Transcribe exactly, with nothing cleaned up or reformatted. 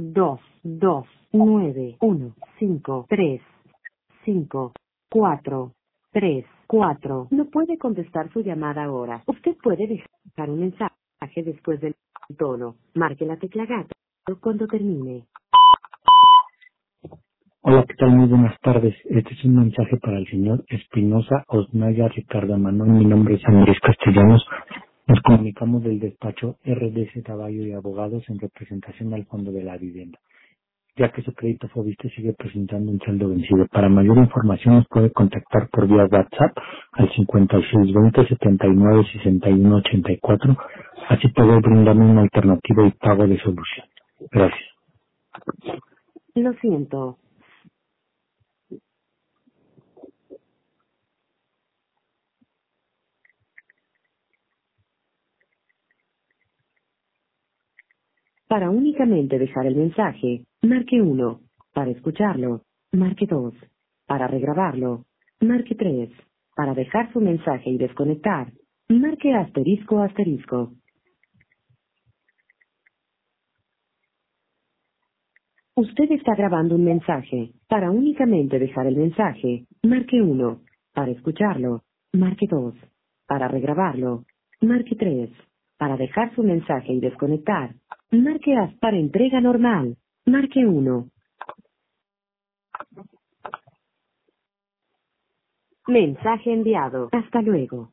dos, dos, nueve, uno, cinco, tres, cinco, cuatro, tres, cuatro. No puede contestar su llamada ahora. Usted puede dejar un mensaje después del tono. Marque la tecla gato cuando termine. Hola, ¿qué tal? Muy buenas tardes. Este es un mensaje para el señor Espinosa Osnaya Ricardo Manuel. Mi nombre es Andrés Castellanos. Nos comunicamos del despacho R D C Caballo y Abogados en representación al Fondo de la Vivienda, ya que su crédito Fobiste sigue presentando un saldo vencido. Para mayor información nos puede contactar por vía WhatsApp al cincuenta y seis veinte setenta y nueve sesenta y uno ochenta y cuatro, así poder brindarme una alternativa y pago de solución. Gracias. Lo siento. Para únicamente dejar el mensaje, marque uno. Para escucharlo, marque dos. Para regrabarlo, marque tres. Para dejar su mensaje y desconectar, marque asterisco asterisco. Usted está grabando un mensaje. Para únicamente dejar el mensaje, marque uno. Para escucharlo, marque dos. Para regrabarlo, marque tres. Para dejar su mensaje y desconectar, marque as para entrega normal, marque uno. Mensaje enviado. Hasta luego.